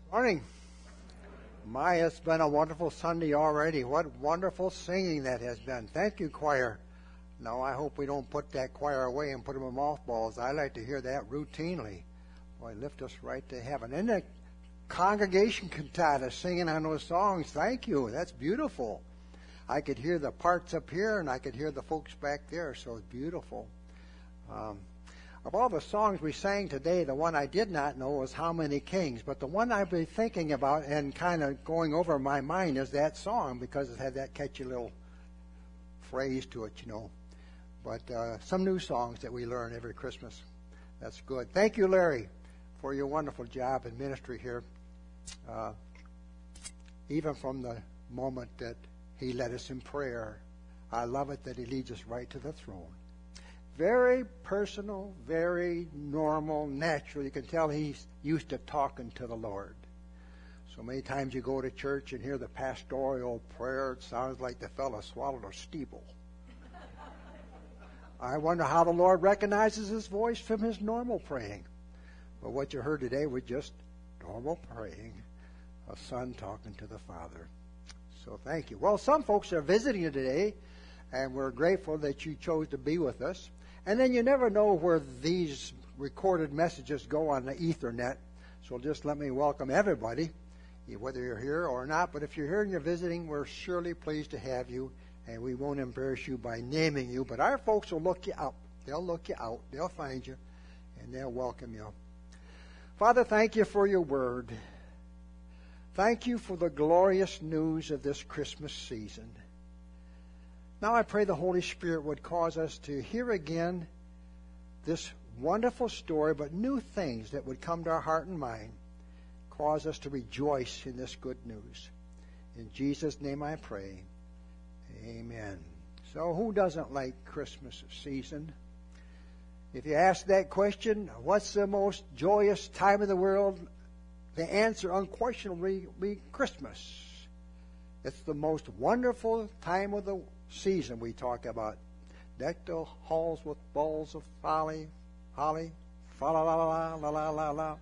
Morning. My, it's been a wonderful Sunday already. What wonderful singing that has been. Thank you, choir. Now, I hope we don't put that choir away and put them in mothballs. I like to hear that routinely. Boy, lift us right to heaven. And the congregation cantata singing on those songs. Thank you. That's beautiful. I could hear the parts up here, and I could hear the folks back there, so it's beautiful. Of all the songs we sang today, the one I did not know was How Many Kings. But the one I've been thinking about and kind of going over my mind is that song, because it had that catchy little phrase to it, you know. But some new songs that we learn every Christmas. That's good. Thank you, Larry, for your wonderful job in ministry here. Even from the moment that he led us in prayer, I love it that he leads us right to the throne. Very personal, very normal, natural. You can tell he's used to talking to the Lord. So many times you go to church and hear the pastoral prayer, it sounds like the fellow swallowed a steeple. I wonder how the Lord recognizes his voice from his normal praying. But what you heard today was just normal praying, a son talking to the Father. So thank you. Well, some folks are visiting you today, and we're grateful that you chose to be with us. And then you never know where these recorded messages go on the Ethernet. So just let me welcome everybody, whether you're here or not. But if you're here and you're visiting, we're surely pleased to have you. And we won't embarrass you by naming you. But our folks will look you up. They'll look you out. They'll find you. And they'll welcome you. Father, thank you for your word. Thank you for the glorious news of this Christmas season. Now I pray the Holy Spirit would cause us to hear again this wonderful story, but new things that would come to our heart and mind. Cause us to rejoice in this good news. In Jesus' name I pray. Amen. So who doesn't like Christmas season? If you ask that question, what's the most joyous time of the world? The answer unquestionably will be Christmas. It's the most wonderful time of the season we talk about. Deck the halls with balls of holly, fa la la la la la la la.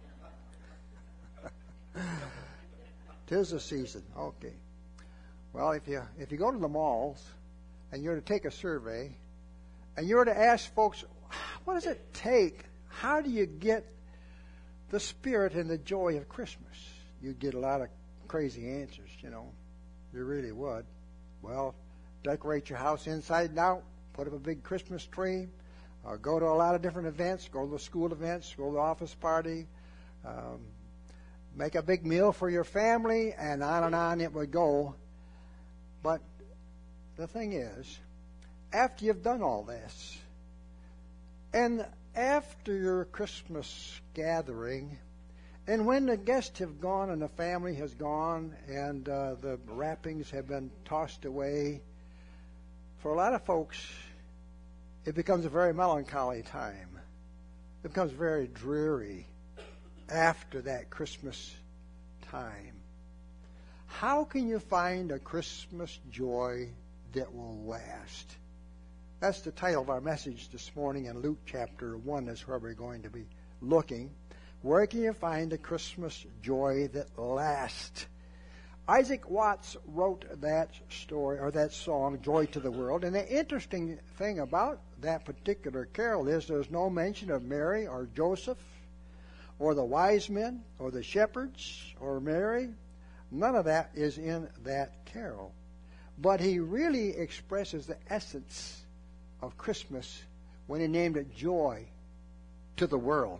'Tis the season. Okay. Well, if you go to the malls and you're to take a survey and you're to ask folks, what does it take? How do you get the spirit and the joy of Christmas? You'd get a lot of crazy answers, you know. You really would. Well, decorate your house inside and out, put up a big Christmas tree, go to a lot of different events, go to the school events, go to the office party, make a big meal for your family, and on it would go. But the thing is, after you've done all this, and after your Christmas gathering, and when the guests have gone and the family has gone and the wrappings have been tossed away, for a lot of folks, it becomes a very melancholy time. It becomes very dreary after that Christmas time. How can you find a Christmas joy that will last? That's the title of our message this morning in Luke chapter 1 is where we're going to be looking. Where can you find a Christmas joy that lasts? Isaac Watts wrote that story, or that song, Joy to the World. And the interesting thing about that particular carol is there's no mention of Mary or Joseph or the wise men or the shepherds or Mary. None of that is in that carol. But he really expresses the essence of Christmas when he named it Joy to the World.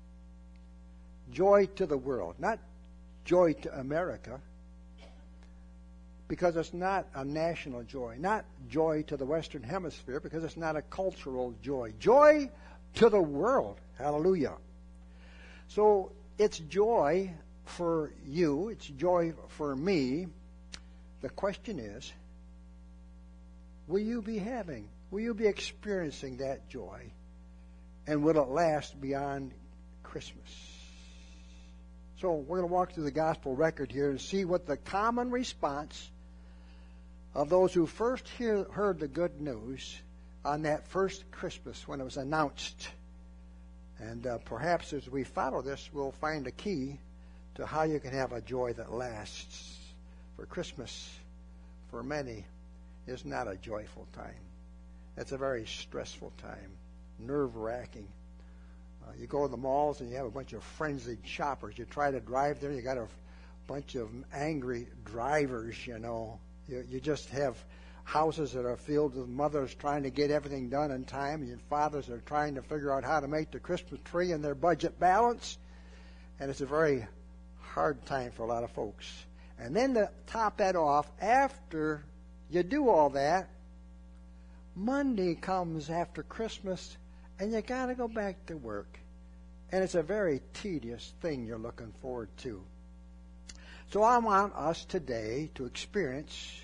Joy to the world, not joy to America, because it's not a national joy, not joy to the Western Hemisphere, because it's not a cultural joy. Joy to the world. Hallelujah. So it's joy for you, it's joy for me. The question is, will you be experiencing that joy? And will it last beyond Christmas? So we're going to walk through the gospel record here and see what the common response of those who first heard the good news on that first Christmas when it was announced. And perhaps as we follow this, we'll find a key to how you can have a joy that lasts. For Christmas, for many, is not a joyful time. It's a very stressful time, nerve-wracking. You go to the malls and you have a bunch of frenzied shoppers. You try to drive there, you got a bunch of angry drivers, you know. You just have houses that are filled with mothers trying to get everything done in time, and fathers are trying to figure out how to make the Christmas tree and their budget balance. And it's a very hard time for a lot of folks. And then to top that off, after you do all that, Monday comes after Christmas, and you got to go back to work. And it's a very tedious thing you're looking forward to. So I want us today to experience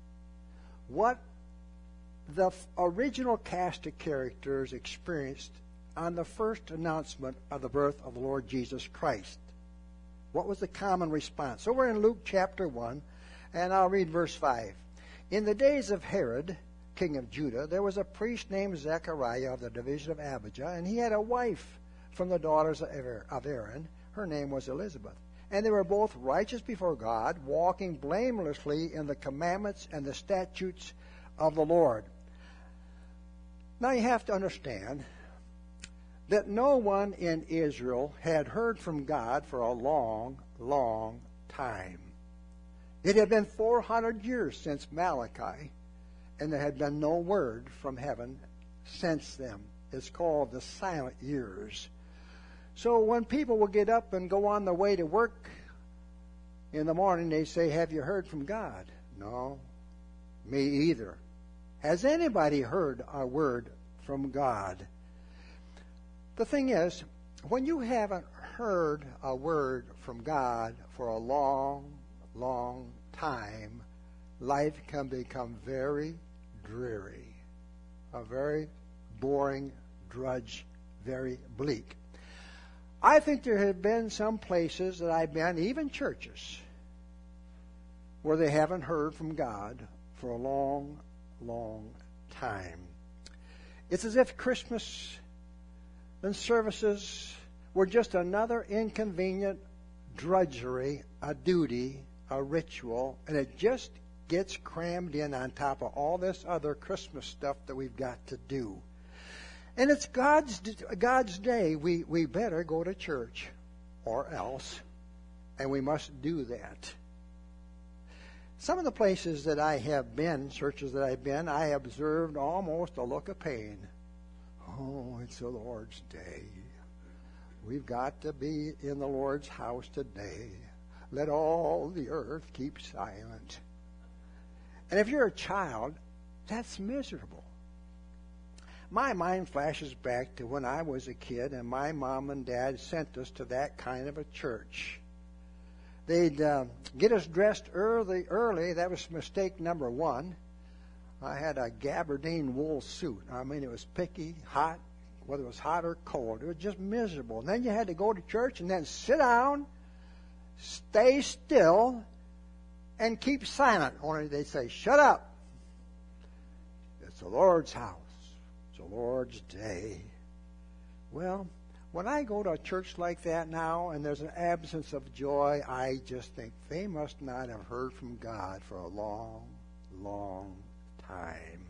what the original cast of characters experienced on the first announcement of the birth of the Lord Jesus Christ. What was the common response? So we're in Luke chapter 1, and I'll read verse 5. In the days of Herod, king of Judah, there was a priest named Zechariah of the division of Abijah, and he had a wife from the daughters of Aaron. Her name was Elizabeth. And they were both righteous before God, walking blamelessly in the commandments and the statutes of the Lord. Now you have to understand that no one in Israel had heard from God for a long, long time. It had been 400 years since Malachi, and there had been no word from heaven since then. It's called the silent years. So when people will get up and go on their way to work in the morning, they say, have you heard from God? No, me either. Has anybody heard a word from God? The thing is, when you haven't heard a word from God for a long, long time, life can become very dreary, a very boring drudge, very bleak. I think there have been some places that I've been, even churches, where they haven't heard from God for a long, long time. It's as if Christmas and services were just another inconvenient drudgery, a duty, a ritual, and it just gets crammed in on top of all this other Christmas stuff that we've got to do. And it's God's day. We better go to church or else, and we must do that. Some of the places that I have been, churches that I've been, I observed almost a look of pain. Oh, it's the Lord's day. We've got to be in the Lord's house today. Let all the earth keep silent. And if you're a child, that's miserable. My mind flashes back to when I was a kid and my mom and dad sent us to that kind of a church. They'd get us dressed early. That was mistake number one. I had a gabardine wool suit. I mean, it was picky, hot, whether it was hot or cold. It was just miserable. And then you had to go to church and then sit down, stay still, and keep silent. Only they'd say, shut up. It's the Lord's house. It's the Lord's day. Well, when I go to a church like that now and there's an absence of joy, I just think they must not have heard from God for a long, long time.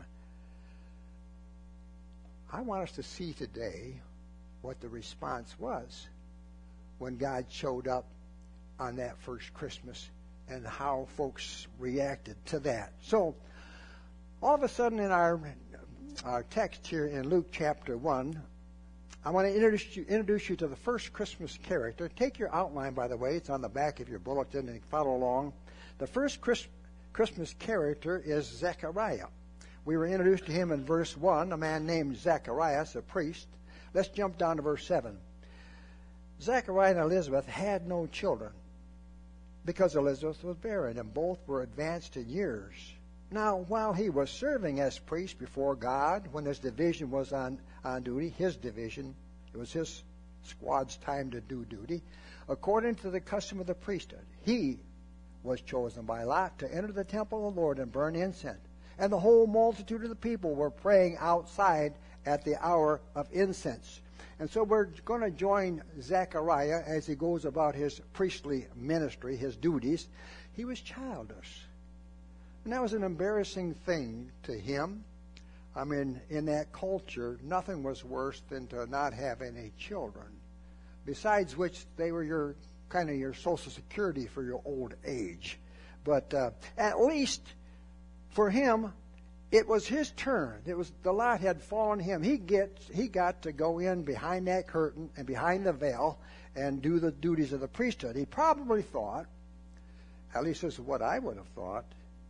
I want us to see today what the response was when God showed up on that first Christmas and how folks reacted to that. So, all of a sudden in our text here in Luke chapter 1, I want to introduce you to the first Christmas character. Take your outline, by the way. It's on the back of your bulletin, and follow along. The first Christmas character is Zechariah. We were introduced to him in verse 1, a man named Zacharias, a priest. Let's jump down to verse 7. Zechariah and Elizabeth had no children because Elizabeth was barren, and both were advanced in years. Now, while he was serving as priest before God, when his division was on duty, it was his squad's time to do duty, according to the custom of the priesthood, he was chosen by Lot to enter the temple of the Lord and burn incense. And the whole multitude of the people were praying outside at the hour of incense. And so we're going to join Zechariah as he goes about his priestly ministry, his duties. He was childless. And that was an embarrassing thing to him. I mean, in that culture, nothing was worse than to not have any children. Besides which, they were your Social Security for your old age. But at least for him, it was his turn. The lot had fallen him. He got to go in behind that curtain and behind the veil and do the duties of the priesthood. He probably thought, at least this is what I would have thought,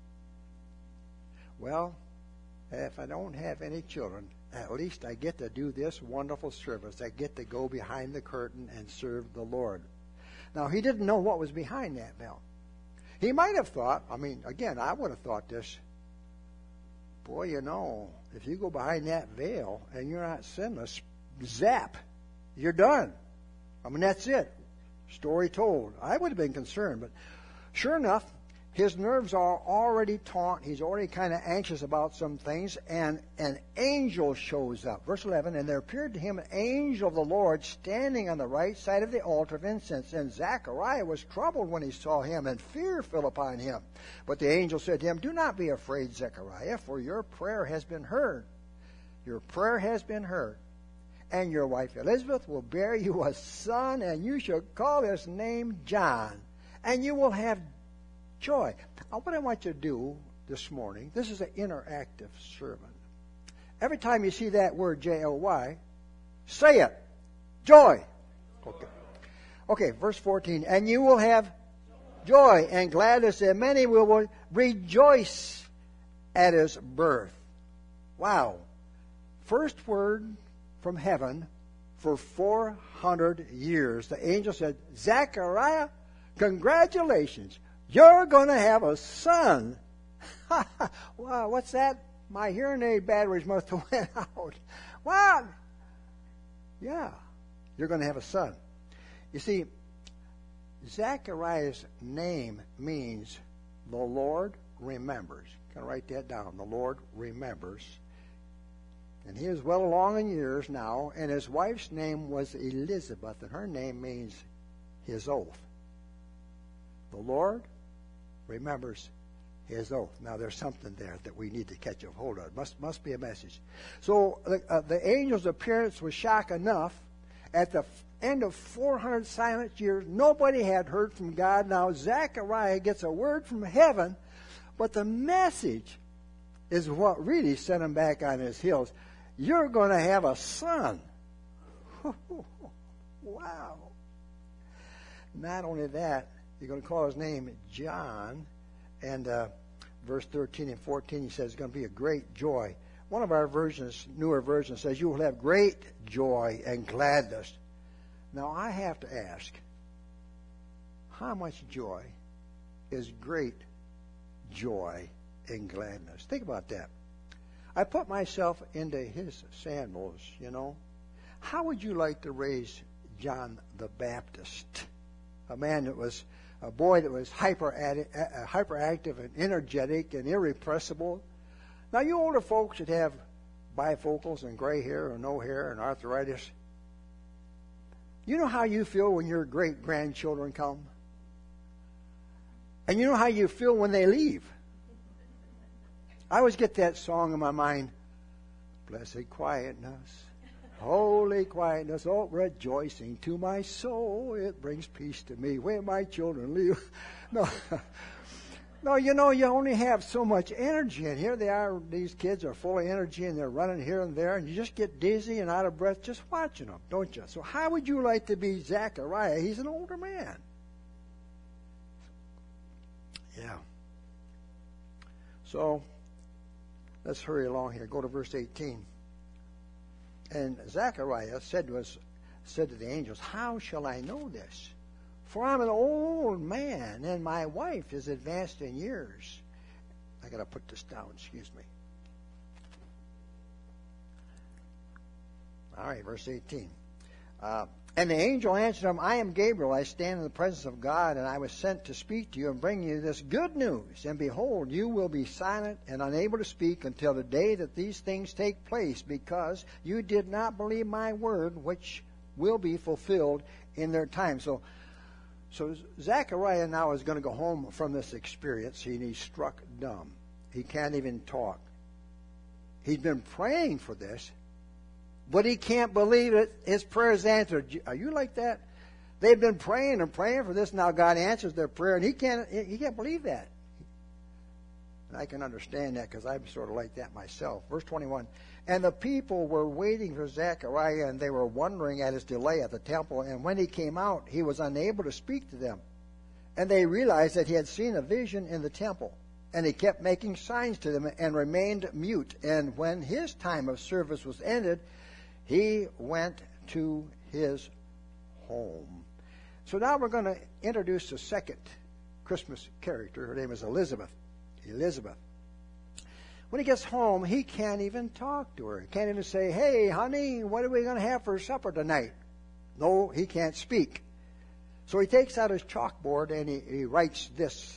well, if I don't have any children, at least I get to do this wonderful service. I get to go behind the curtain and serve the Lord. Now, he didn't know what was behind that veil. He might have thought, again, I would have thought this, boy, if you go behind that veil and you're not sinless, zap, you're done. That's it. Story told. I would have been concerned, but sure enough, his nerves are already taut. He's already kind of anxious about some things, and an angel shows up. Verse 11, and there appeared to him an angel of the Lord standing on the right side of the altar of incense. And Zechariah was troubled when he saw him, and fear fell upon him. But the angel said to him, do not be afraid, Zechariah, for your prayer has been heard. Your prayer has been heard. And your wife Elizabeth will bear you a son, and you shall call his name John. And you will have joy. Now, what I want you to do this morning, this is an interactive sermon. Every time you see that word J-O-Y, say it. Joy. Okay, verse 14. And you will have joy and gladness, and many will rejoice at his birth. Wow. First word from heaven for 400 years. The angel said, Zechariah, congratulations. You're going to have a son. Wow, what's that? My hearing aid batteries must have went out. Wow. Yeah, you're going to have a son. You see, Zechariah's name means the Lord remembers. Can I write that down? The Lord remembers. And he is well along in years now, and his wife's name was Elizabeth, and her name means his oath. The Lord remembers his oath. Now, there's something there that we need to catch a hold of. It must be a message. So the angel's appearance was shock enough. At the end of 400 silent years, nobody had heard from God. Now, Zechariah gets a word from heaven, but the message is what really sent him back on his heels. You're going to have a son. Wow. Not only that, you're going to call his name John. And verse 13 and 14, he says it's going to be a great joy. One of our versions, newer versions, says you will have great joy and gladness. Now, I have to ask, how much joy is great joy and gladness? Think about that. I put myself into his sandals, How would you like to raise John the Baptist? A boy that was hyperactive and energetic and irrepressible. Now, you older folks that have bifocals and gray hair or no hair and arthritis, you know how you feel when your great-grandchildren come? And you know how you feel when they leave? I always get that song in my mind, blessed quietness, holy quietness, oh, rejoicing to my soul, it brings peace to me when my children leave. No, you only have so much energy in here. These kids are full of energy and they're running here and there, and you just get dizzy and out of breath just watching them, don't you? So how would you like to be Zechariah? He's an older man. Yeah. So let's hurry along here. Go to verse 18. And Zechariah said to the angels, how shall I know this? For I'm an old man, and my wife is advanced in years. I got to put this down, excuse me. All right, verse 18. And the angel answered him, I am Gabriel. I stand in the presence of God, and I was sent to speak to you and bring you this good news. And behold, you will be silent and unable to speak until the day that these things take place, because you did not believe my word, which will be fulfilled in their time. So Zechariah now is going to go home from this experience, and he's struck dumb. He can't even talk. He's been praying for this, but he can't believe it. His prayer is answered. Are you like that? They've been praying and praying for this. Now God answers their prayer, and he can't believe that. And I can understand that because I'm sort of like that myself. Verse 21. And the people were waiting for Zechariah, and they were wondering at his delay at the temple. And when he came out, he was unable to speak to them. And they realized that he had seen a vision in the temple. And he kept making signs to them and remained mute. And when his time of service was ended, he went to his home. So now we're going to introduce the second Christmas character. Her name is Elizabeth. Elizabeth. When he gets home, he can't even talk to her. He can't even say, hey, honey, what are we going to have for supper tonight? No, he can't speak. So he takes out his chalkboard and he writes this.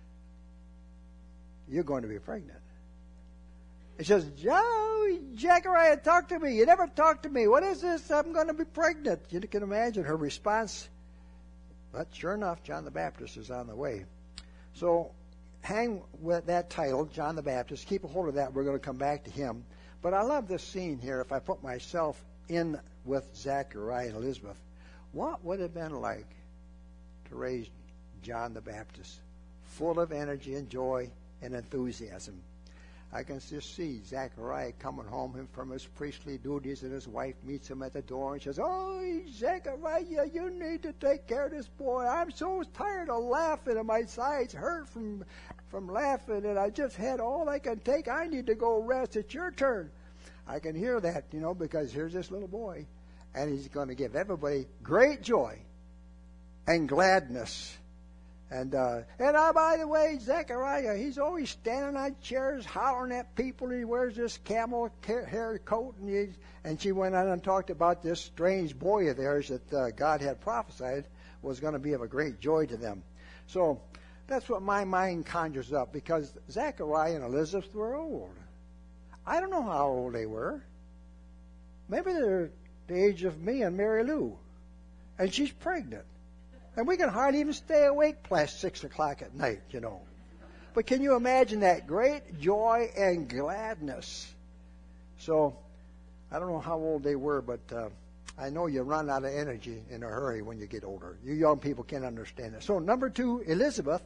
You're going to be pregnant. He says, Zechariah, talk to me. You never talked to me. What is this? I'm going to be pregnant. You can imagine her response. But sure enough, John the Baptist is on the way. So hang with that title, John the Baptist. Keep a hold of that. We're going to come back to him. But I love this scene here. If I put myself in with Zechariah and Elizabeth, what would it have been like to raise John the Baptist, full of energy and joy and enthusiasm? I can just see Zechariah coming home from his priestly duties, and his wife meets him at the door and says, oh, Zechariah, you need to take care of this boy. I'm so tired of laughing, and my sides hurt from laughing, and I just had all I can take. I need to go rest. It's your turn. I can hear that, because here's this little boy, and he's going to give everybody great joy and gladness. And by the way, Zechariah, he's always standing on chairs, hollering at people. He wears this camel hair coat, and she went on and talked about this strange boy of theirs that God had prophesied was going to be of a great joy to them. So that's what my mind conjures up, because Zechariah and Elizabeth were old. I don't know how old they were. Maybe they're the age of me and Mary Lou, and she's pregnant. And we can hardly even stay awake past 6 o'clock at night, But can you imagine that great joy and gladness? So, I don't know how old they were, but I know you run out of energy in a hurry when you get older. You young people can't understand it. So, number 2, Elizabeth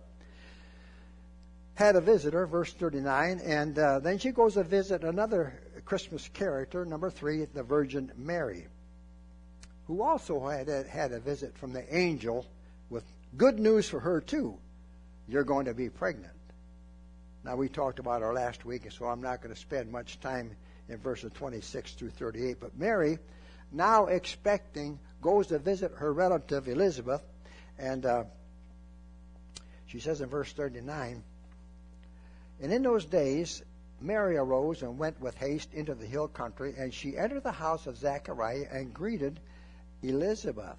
had a visitor, verse 39, and then she goes to visit another Christmas character, number 3, the Virgin Mary, who also had a visit from the angel with good news for her too. You're going to be pregnant. Now, we talked about her last week, so I'm not going to spend much time in verses 26 through 38. But Mary, now expecting, goes to visit her relative Elizabeth, and she says in verse 39, and in those days Mary arose and went with haste into the hill country, and she entered the house of Zechariah and greeted Elizabeth.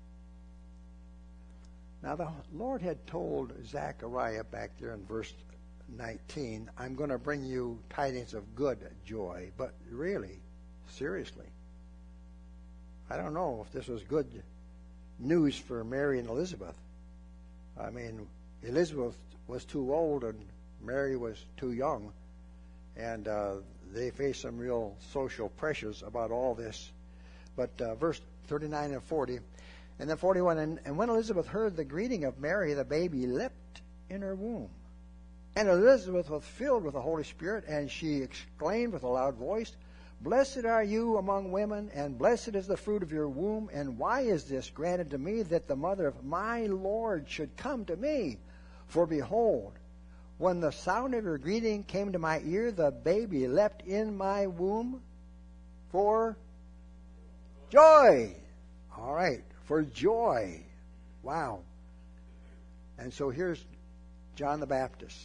Now, the Lord had told Zechariah back there in verse 19, I'm going to bring you tidings of good joy. But really, seriously, I don't know if this was good news for Mary and Elizabeth. I mean, Elizabeth was too old and Mary was too young. And they faced some real social pressures about all this. But verse 39 and 40, and then 41, and when Elizabeth heard the greeting of Mary, the baby leapt in her womb. And Elizabeth was filled with the Holy Spirit, and she exclaimed with a loud voice, Blessed are you among women, and blessed is the fruit of your womb. And why is this granted to me, that the mother of my Lord should come to me? For behold, when the sound of your greeting came to my ear, the baby leapt in my womb for joy. All right, for joy. Wow. And so here's John the Baptist.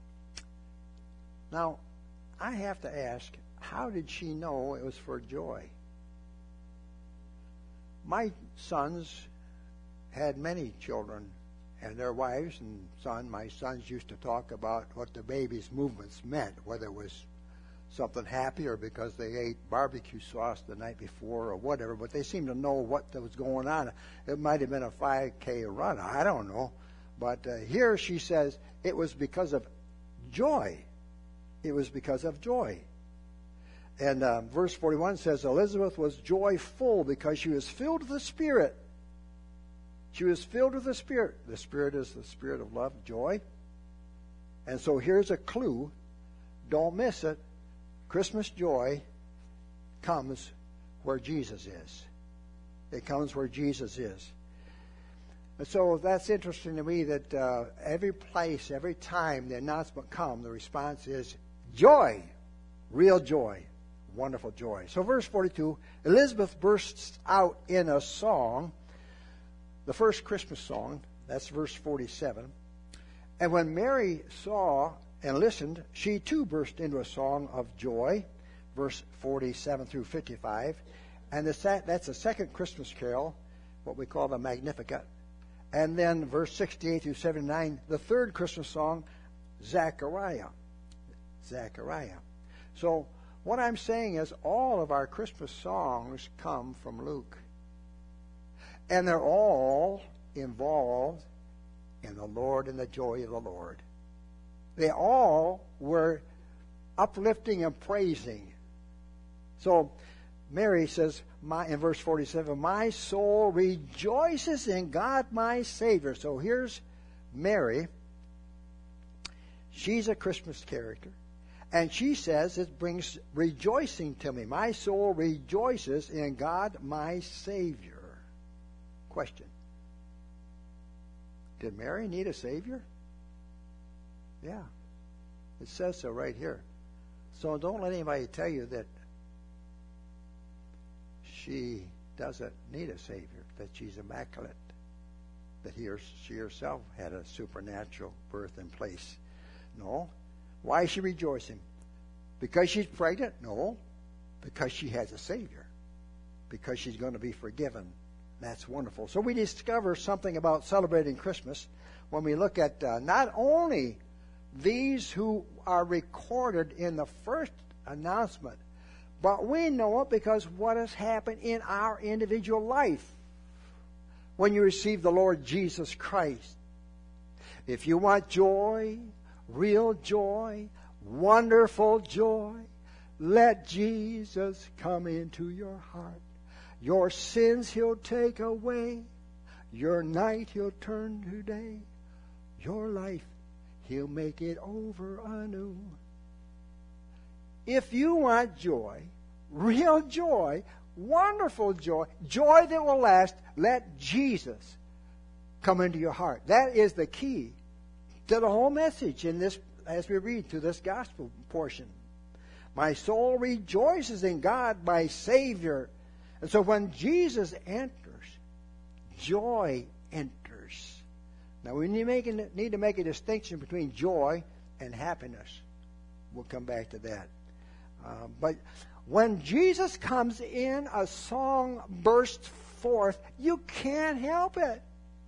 Now, I have to ask, how did she know it was for joy? my sons had many children and their wives and son. My sons used to talk about what the baby's movements meant, whether it was something happy or because they ate barbecue sauce the night before or whatever, but they seemed to know what was going on. It might have been a 5K run. I don't know. But here she says it was because of joy. It was because of joy. And verse 41 says, Elizabeth was joyful because she was filled with the Spirit. She was filled with the Spirit. The Spirit is the Spirit of love, joy. And so here's a clue. Don't miss it. Christmas joy comes where Jesus is. It comes where Jesus is. And so that's interesting to me that every place, every time the announcement comes, the response is joy, real joy, wonderful joy. So verse 42, Elizabeth bursts out in a song, the first Christmas song, that's verse 47. And when Mary saw and listened, she too burst into a song of joy, verse 47 through 55. And that's the second Christmas carol, what we call the Magnificat. And then verse 68 through 79, the third Christmas song, Zechariah. Zechariah. So what I'm saying is all of our Christmas songs come from Luke. And they're all involved in the Lord and the joy of the Lord. They all were uplifting and praising. So Mary says in verse 47, my soul rejoices in God my Savior. So here's Mary. She's a Christmas character. And she says it brings rejoicing to me. My soul rejoices in God my Savior. Question. Did Mary need a Savior? Yeah. It says so right here. So don't let anybody tell you that she doesn't need a Savior, that she's immaculate, that she herself had a supernatural birth and place. No. Why is she rejoicing? Because she's pregnant? No. Because she has a Savior. Because she's going to be forgiven. That's wonderful. So we discover something about celebrating Christmas when we look at not only these who are recorded in the first announcement, but we know it because what has happened in our individual life when you receive the Lord Jesus Christ. If you want joy, real joy, wonderful joy, let Jesus come into your heart. Your sins He'll take away. Your night He'll turn to day. Your life He'll make it over anew. If you want joy, real joy, wonderful joy, joy that will last, let Jesus come into your heart. That is the key to the whole message in this, as we read through this gospel portion. My soul rejoices in God, my Savior. And so when Jesus enters, joy enters. Now we need to make a distinction between joy and happiness. We'll come back to that. But when Jesus comes in, a song bursts forth. You can't help it.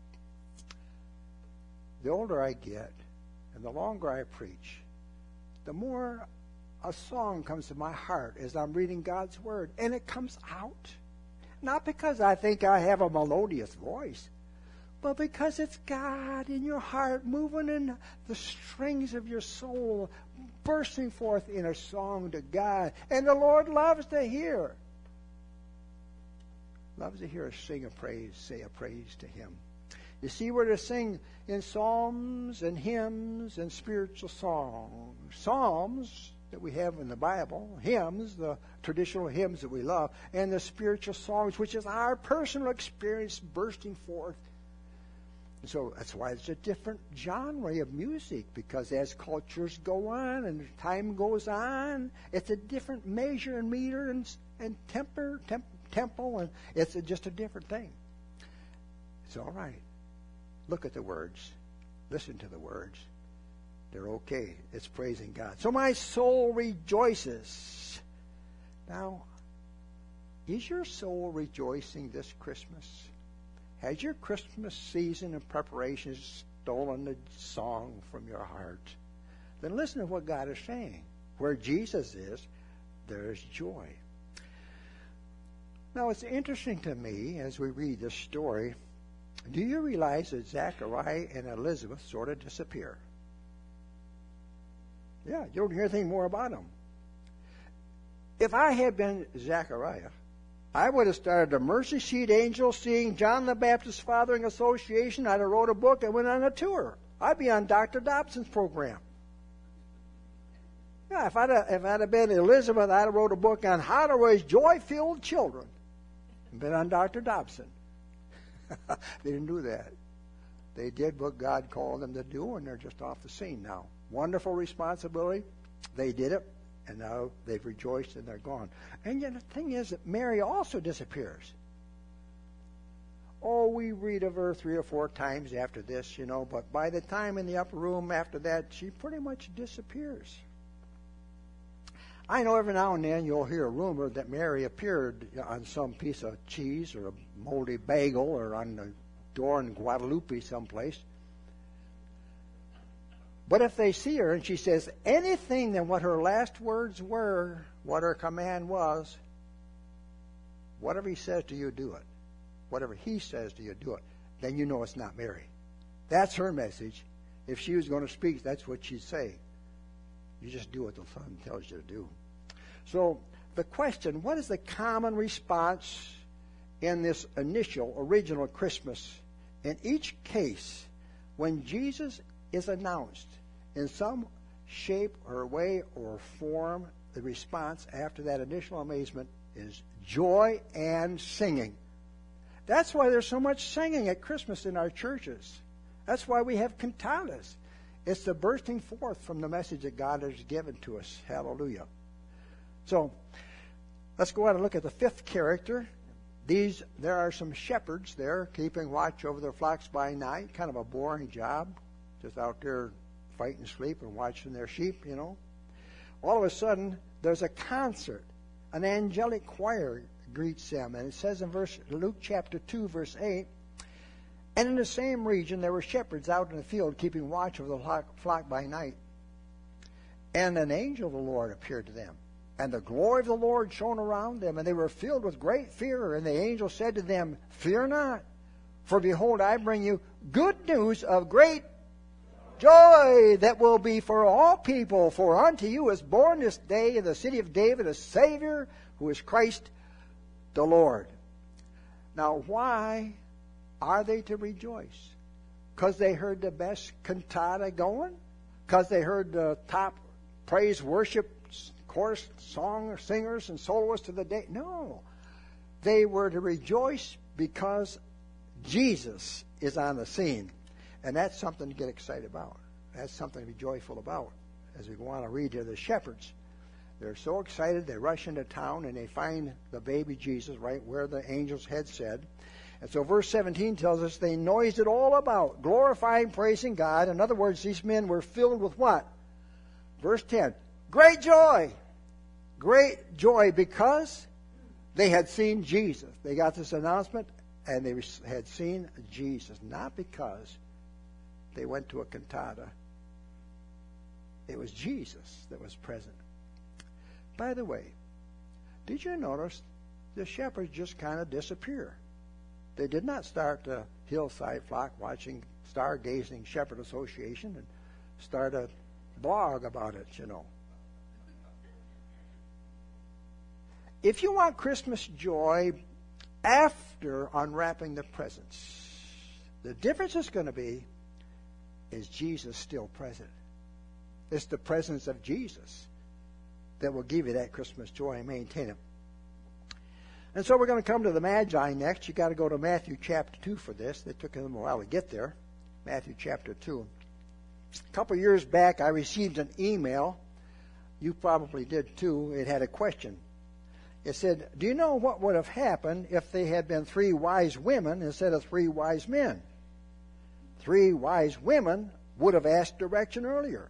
The older I get and the longer I preach, the more a song comes to my heart as I'm reading God's Word. And it comes out. Not because I think I have a melodious voice, but because it's God in your heart, moving in the strings of your soul, bursting forth in a song to God. And the Lord loves to hear. Loves to hear us sing a praise, say a praise to Him. You see, we're to sing in psalms and hymns and spiritual songs. Psalms that we have in the Bible, hymns, the traditional hymns that we love, and the spiritual songs, which is our personal experience bursting forth. And so that's why it's a different genre of music, because as cultures go on and time goes on, it's a different measure and meter and tempo, and it's just a different thing. It's all right. Look at the words. Listen to the words. They're okay. It's praising God. So my soul rejoices. Now, Is your soul rejoicing this Christmas? Has your Christmas season and preparations stolen the song from your heart? Then listen to what God is saying. Where Jesus is, there is joy. Now, it's interesting to me as we read this story. Do you realize that Zechariah and Elizabeth sort of disappear? Yeah, you don't hear anything more about them. If I had been Zechariah, I would have started a Mercy Seat Angel Seeing John the Baptist Fathering Association. I'd have wrote a book and went on a tour. I'd be on Dr. Dobson's program. Yeah, if I'd have been Elizabeth, I'd have wrote a book on how to raise joy-filled children and been on Dr. Dobson. They didn't do that. They did what God called them to do, and they're just off the scene now. Wonderful responsibility. They did it, and now they've rejoiced and they're gone. And yet the thing is that Mary also disappears. Oh, we read of her 3 or 4 times after this, but by the time in the upper room after that, she pretty much disappears. I know every now and then you'll hear a rumor that Mary appeared on some piece of cheese or a moldy bagel or on the door in Guadalupe someplace. But if they see her and she says anything than what her last words were, what her command was, whatever he says to you, do it. Whatever he says to you, do it. Then you know it's not Mary. That's her message. If she was going to speak, that's what she'd say. You just do what the Son tells you to do. So the question, what is the common response in this original Christmas? In each case, when Jesus is announced in some shape or way or form, the response after that initial amazement is joy and singing. That's why there's so much singing at Christmas in our churches. That's why we have cantatas. It's the bursting forth from the message that God has given to us. Hallelujah. So, let's go on and look at the 5th character. There are some shepherds there keeping watch over their flocks by night. Kind of a boring job. Just out there fighting sleep and watching their sheep, All of a sudden, there's a concert. An angelic choir greets them. And it says in Luke chapter 2, verse 8, and in the same region there were shepherds out in the field keeping watch over the flock by night. And an angel of the Lord appeared to them. And the glory of the Lord shone around them, and they were filled with great fear. And the angel said to them, fear not, for behold, I bring you good news of great joy that will be for all people. For unto you is born this day in the city of David a Savior, who is Christ the Lord. Now, why are they to rejoice? Because they heard the best cantata going? Because they heard the top praise worship chorus singers and soloists of the day? No. They were to rejoice because Jesus is on the scene. And that's something to get excited about. That's something to be joyful about. As we go on to read here, the shepherds, they're so excited, they rush into town and they find the baby Jesus right where the angels had said. And so verse 17 tells us they noised it all about, glorifying, praising God. In other words, these men were filled with what? Verse 10, great joy. Great joy because they had seen Jesus. They got this announcement and they had seen Jesus. Not because they went to a cantata. It was Jesus that was present. By the way, did you notice the shepherds just kind of disappear? They did not start the Hillside Flock Watching Stargazing Shepherd Association and start a blog about it, If you want Christmas joy after unwrapping the presents, the difference is going to be, is Jesus still present? It's the presence of Jesus that will give you that Christmas joy and maintain it. And so we're going to come to the Magi next. You got to go to Matthew chapter 2 for this. It took them a while to get there. Matthew chapter 2. A couple of years back, I received an email. You probably did too. It had a question. It said, do you know what would have happened if they had been 3 wise women instead of 3 wise men? 3 wise women would have asked direction earlier.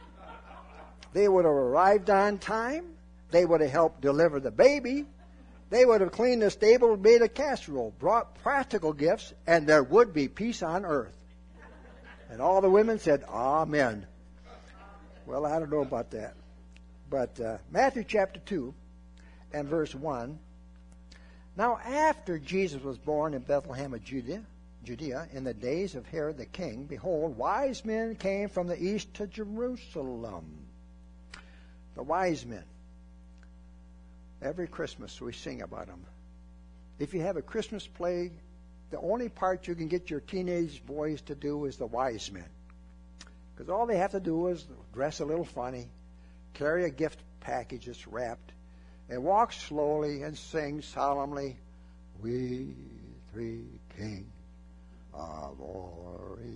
They would have arrived on time. They would have helped deliver the baby. They would have cleaned the stable, made a casserole, brought practical gifts, and there would be peace on earth. And all the women said, Amen. Well, I don't know about that. But Matthew chapter 2 and verse 1. Now after Jesus was born in Bethlehem of Judea, in the days of Herod the king, behold, wise men came from the east to Jerusalem. The wise men. Every Christmas we sing about them. If you have a Christmas play, the only part you can get your teenage boys to do is the wise men. Because all they have to do is dress a little funny, carry a gift package that's wrapped, and walk slowly and sing solemnly, We three kings of Orient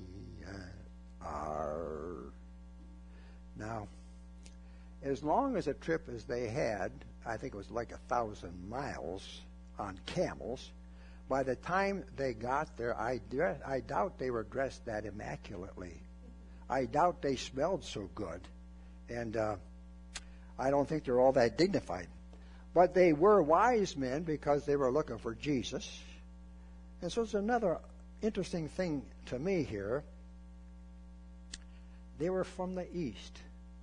are. Now, as long as a trip as they had, I think it was like 1,000 miles on camels, by the time they got there, I doubt they were dressed that immaculately. I doubt they smelled so good. And I don't think they're all that dignified. But they were wise men because they were looking for Jesus. And so it's another interesting thing to me here. They were from the east.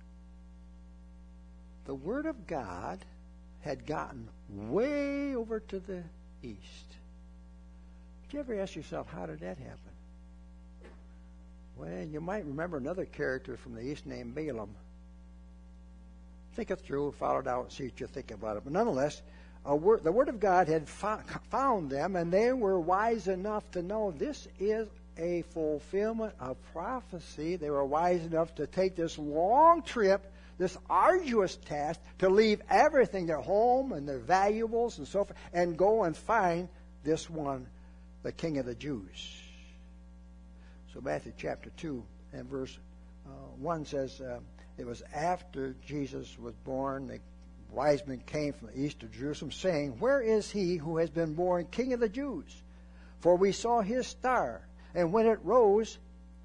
The Word of God had gotten way over to the east. Did you ever ask yourself, how did that happen? Well, you might remember another character from the east named Balaam. Think it through, follow it out, see what you think about it. But nonetheless, the Word of God had found them, and they were wise enough to know this is a fulfillment of prophecy. They were wise enough to take this long trip, this arduous task, to leave everything, their home and their valuables and so forth, and go and find this one, the King of the Jews. So Matthew chapter 2 and verse 1 says, it was after Jesus was born, the wise men came from the east of Jerusalem, saying, Where is he who has been born King of the Jews? For we saw his star, and when it rose,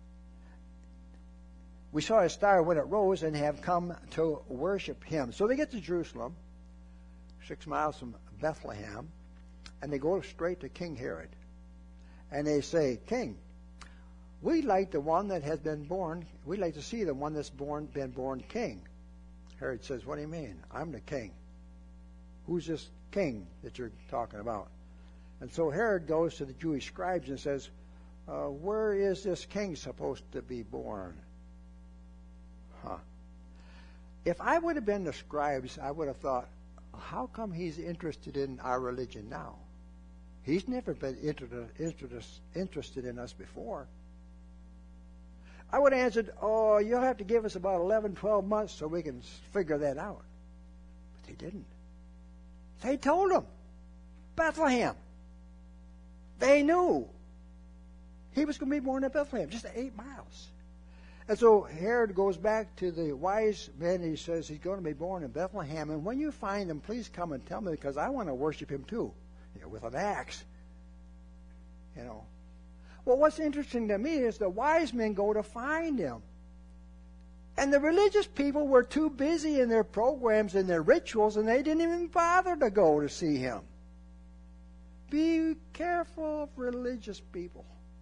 we saw his star when it rose and have come to worship him. So they get to Jerusalem, 6 miles from Bethlehem, and they go straight to King Herod. And they say, King, we'd like the one that has been born, we'd like to see the one that's been born king. Herod says, what do you mean? I'm the king. Who's this king that you're talking about? And so Herod goes to the Jewish scribes and says, where is this king supposed to be born? If I would have been the scribes, I would have thought, how come he's interested in our religion now? He's never been interested in us before. I would have answered, you'll have to give us about 11, 12 months so we can figure that out. But they didn't. They told him. Bethlehem. They knew. He was going to be born in Bethlehem, just 8 miles. And so Herod goes back to the wise men and he says he's going to be born in Bethlehem. And when you find him, please come and tell me because I want to worship him too, with an axe. Well, what's interesting to me is the wise men go to find him. And the religious people were too busy in their programs and their rituals, and they didn't even bother to go to see him. Be careful of religious people.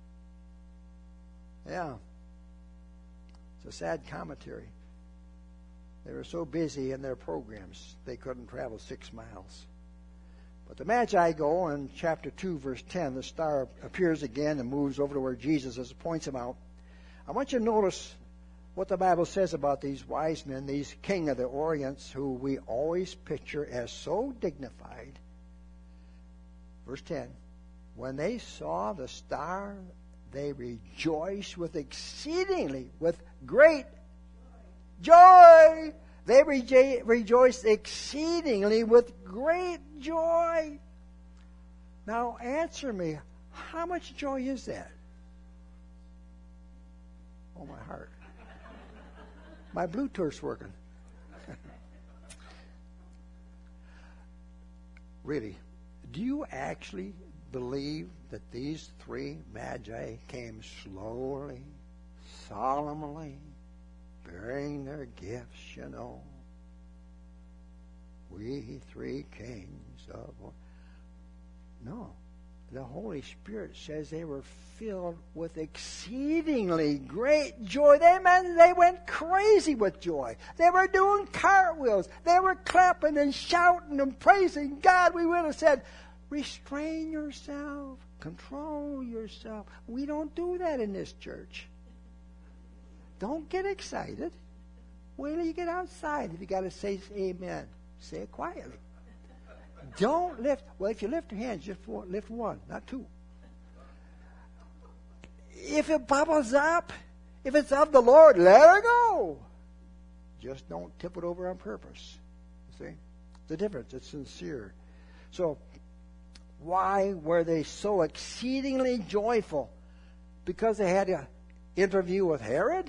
Yeah. It's a sad commentary. They were so busy in their programs, they couldn't travel 6 miles. But the Magi go in chapter 2, verse 10. The star appears again and moves over to where Jesus is, points him out. I want you to notice what the Bible says about these wise men, these king of the Orients, who we always picture as so dignified. Verse 10. When they saw the star, they rejoiced with great joy. They rejoiced exceedingly with great joy. Now answer me, how much joy is that? Oh, my heart. My Bluetooth's working. Really, do you actually believe that these 3 magi came slowly, solemnly, bearing their gifts, We 3 kings of... No. The Holy Spirit says they were filled with exceedingly great joy. They went crazy with joy. They were doing cartwheels. They were clapping and shouting and praising God. We would have said, restrain yourself. Control yourself. We don't do that in this church. Don't get excited. Wait till you get outside. If you got to say amen, say it quietly. Don't lift. Well, if you lift your hands, just lift one, not two. If it bubbles up, if it's of the Lord, let it go. Just don't tip it over on purpose. See? The difference. It's sincere. So, why were they so exceedingly joyful? Because they had an interview with Herod?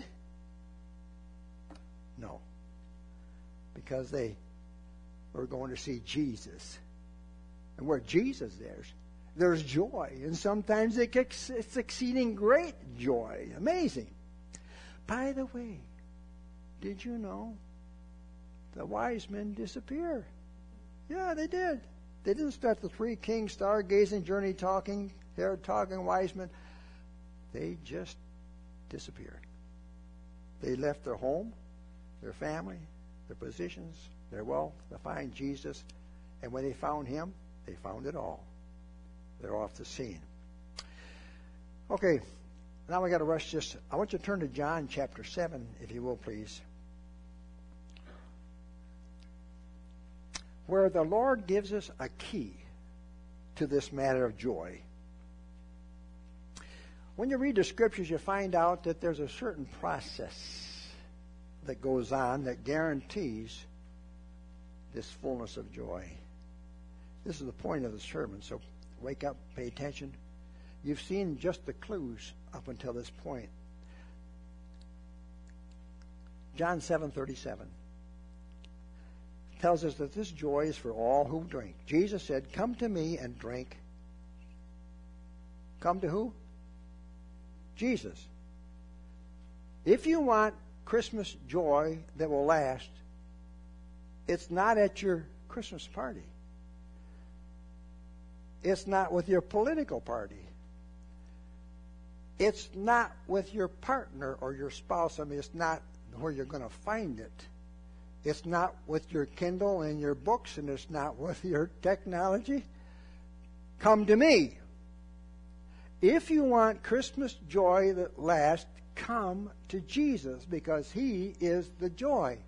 No. Because they were going to see Jesus. And where Jesus is, there's joy. And sometimes it's exceeding great joy. Amazing. By the way, did you know the wise men disappear? Yeah, they did. They didn't start the three kings stargazing journey talking, Herod talking, wise men. They just disappeared. They left their home, their family, their positions, their wealth to find Jesus. And when they found him, they found it all. They're off the scene. Okay, now we got to rush this. I want you to turn to John chapter 7, if you will, please. Where the Lord gives us a key to this matter of joy. When you read the scriptures, you find out that there's a certain process that goes on that guarantees this fullness of joy. This is the point of the sermon, so wake up, pay attention. You've seen just the clues up until this point. John 7:37 tells us that this joy is for all who drink. Jesus said, come to me and drink. Come to who? Jesus. If you want Christmas joy that will last, it's not at your Christmas party. It's not with your political party. It's not with your partner or your spouse. I mean, it's not where you're going to find it. It's not with your Kindle and your books, and it's not with your technology. Come to me. If you want Christmas joy that lasts, come to Jesus, because he is the joy.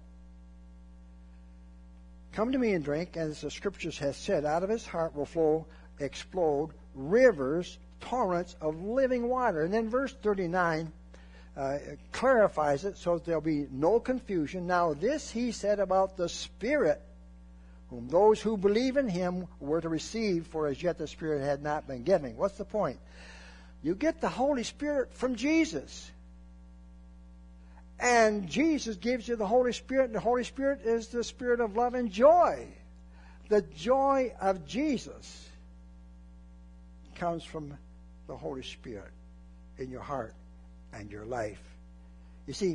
Come to me and drink, as the scriptures has said, out of his heart will explode rivers, torrents of living water. And then verse 39 clarifies it so that there'll be no confusion. Now this he said about the Spirit, whom those who believe in him were to receive, for as yet the Spirit had not been given. What's the point? You get the Holy Spirit from Jesus. And Jesus gives you the Holy Spirit, and the Holy Spirit is the Spirit of love and joy. The joy of Jesus comes from the Holy Spirit in your heart and your life. You see,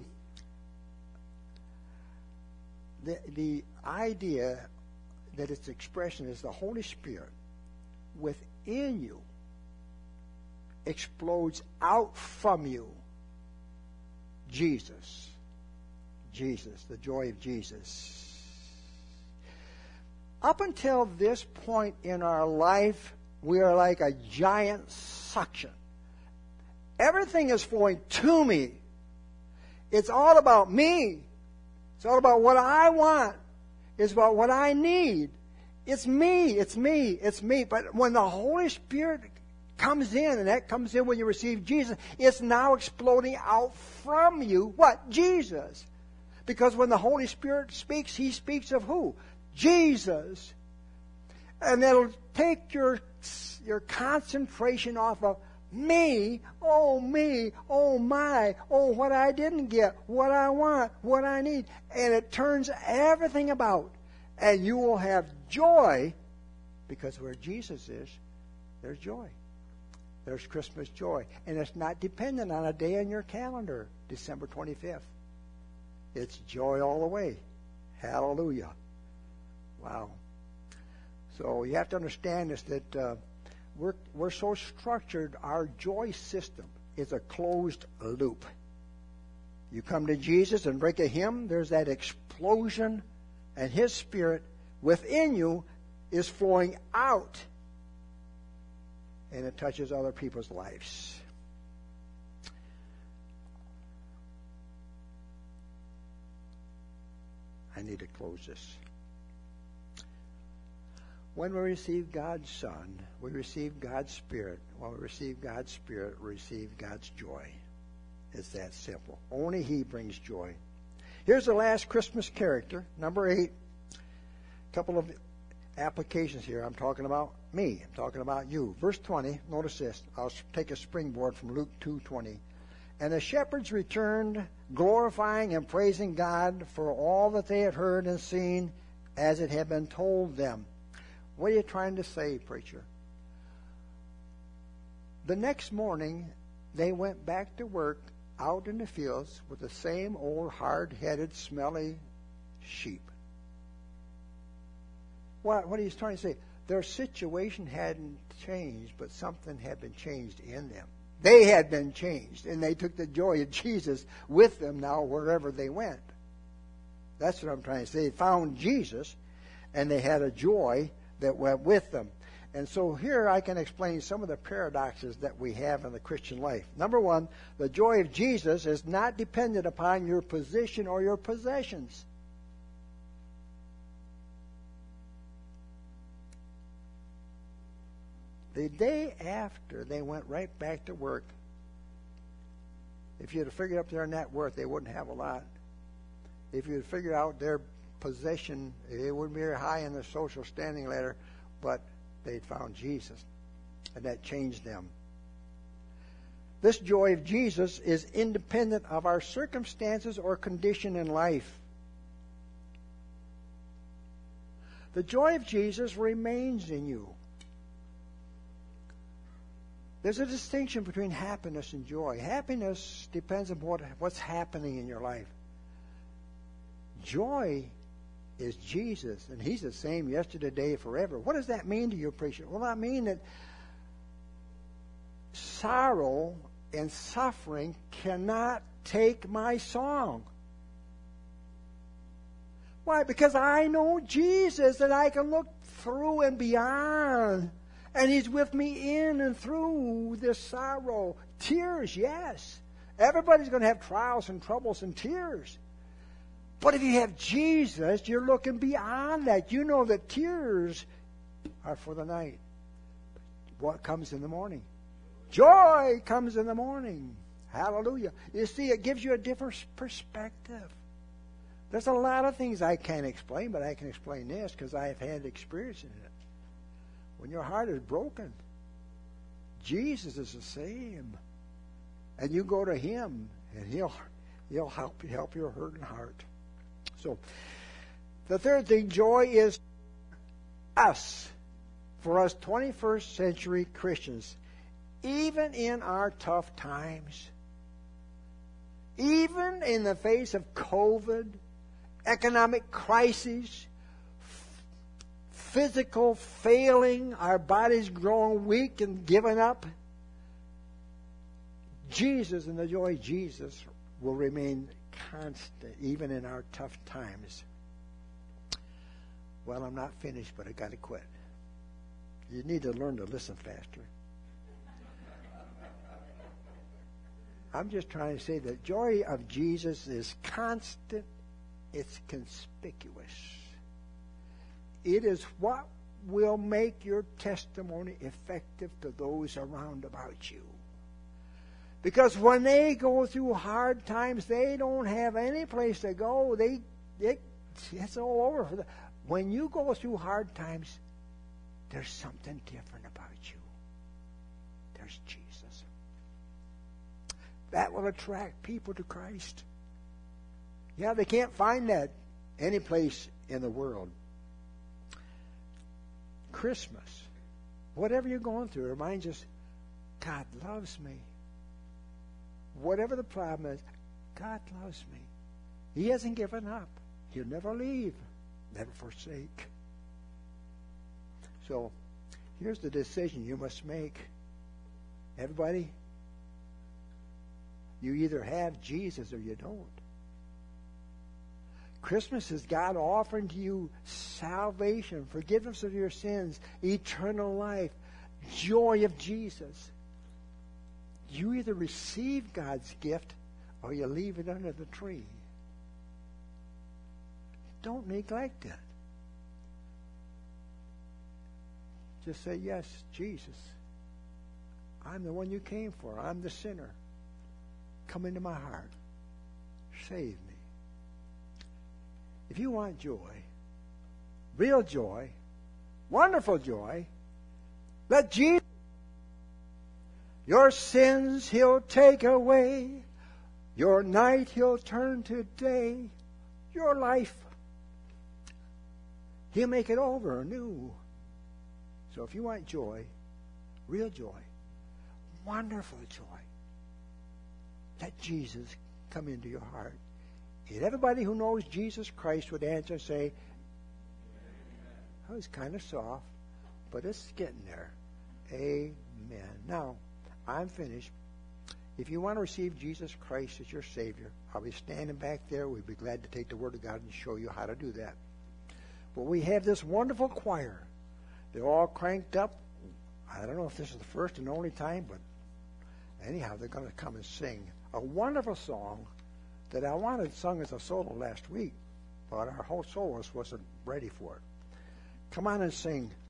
the idea that its expression is the Holy Spirit within you explodes out from you. Jesus, the joy of Jesus. Up until this point in our life, we are like a giant suction. Everything is flowing to me. It's all about me. It's all about what I want. It's about what I need. It's me, it's me, it's me. But when the Holy Spirit comes in, and that comes in when you receive Jesus, it's now exploding out from you. What? Jesus. Because when the Holy Spirit speaks, he speaks of who? Jesus. And that'll take your concentration off of me, oh my, oh what I didn't get, what I want, what I need. And it turns everything about. And you will have joy, because where Jesus is, there's joy. There's Christmas joy. And it's not dependent on a day in your calendar, December 25th. It's joy all the way. Hallelujah. Wow. So you have to understand this, that we're so structured, our joy system is a closed loop. You come to Jesus and break a hymn, there's that explosion, and His Spirit within you is flowing out, and it touches other people's lives. I need to close this. When we receive God's Son, we receive God's Spirit. When we receive God's Spirit, we receive God's joy. It's that simple. Only He brings joy. Here's the last Christmas character, number 8. A couple of applications here. I'm talking about me. I'm talking about you. Verse 20, notice this. I'll take a springboard from Luke 2:20. And the shepherds returned, glorifying and praising God for all that they had heard and seen as it had been told them. What are you trying to say, preacher? The next morning, they went back to work out in the fields with the same old hard-headed, smelly sheep. What are you trying to say? Their situation hadn't changed, but something had been changed in them. They had been changed, and they took the joy of Jesus with them now wherever they went. That's what I'm trying to say. They found Jesus, and they had a joy that went with them. And so here I can explain some of the paradoxes that we have in the Christian life. Number one, the joy of Jesus is not dependent upon your position or your possessions. The day after, they went right back to work. If you'd have figured up their net worth, they wouldn't have a lot. If you'd figured out their possession, it wouldn't be very high in the social standing ladder, but they'd found Jesus, and that changed them. This joy of Jesus is independent of our circumstances or condition in life. The joy of Jesus remains in you. There's a distinction between happiness and joy. Happiness depends on what's happening in your life. Joy is Jesus, and He's the same yesterday, today, forever. What does that mean to you, preacher? Well, that means that sorrow and suffering cannot take my song. Why? Because I know Jesus, and I can look through and beyond. And He's with me in and through this sorrow. Tears, yes. Everybody's going to have trials and troubles and tears. But if you have Jesus, you're looking beyond that. You know that tears are for the night. What comes in the morning? Joy comes in the morning. Hallelujah. You see, it gives you a different perspective. There's a lot of things I can't explain, but I can explain this because I have had experience in it. When your heart is broken, Jesus is the same. And you go to Him, and He'll help your hurting heart. So, the third thing, joy is us. For us 21st century Christians, even in our tough times, even in the face of COVID, economic crises, physical failing, our bodies growing weak and giving up, Jesus and the joy of Jesus will remain constant even in our tough times. Well, I'm not finished, but I got to quit. You need to learn to listen faster. I'm just trying to say the joy of Jesus is constant. It's conspicuous. It is what will make your testimony effective to those around about you. Because when they go through hard times, they don't have any place to go. It's all over for them. When you go through hard times, there's something different about you. There's Jesus. That will attract people to Christ. Yeah, they can't find that any place in the world. Christmas, whatever you're going through, reminds us God loves me. Whatever the problem is, God loves me. He hasn't given up. He'll never leave, never forsake. So, Here's the decision you must make. Everybody, you either have Jesus or you don't. Christmas is God offering to you salvation, forgiveness of your sins, eternal life, joy of Jesus. You either receive God's gift or you leave it under the tree. Don't neglect it. Just say, yes, Jesus, I'm the one you came for. I'm the sinner. Come into my heart. Save me. If you want joy, real joy, wonderful joy, let Jesus, your sins He'll take away, your night He'll turn to day, your life He'll make it over anew. So if you want joy, real joy, wonderful joy, let Jesus come into your heart. And everybody who knows Jesus Christ would answer and say, oh, it's kind of soft, but it's getting there. Amen. Now, I'm finished. If you want to receive Jesus Christ as your Savior, I'll be standing back there. We'd be glad to take the Word of God and show you how to do that. But we have this wonderful choir. They're all cranked up. I don't know if this is the first and only time, but anyhow, they're going to come and sing a wonderful song that I wanted sung as a solo last week, but our whole soloist wasn't ready for it. Come on and sing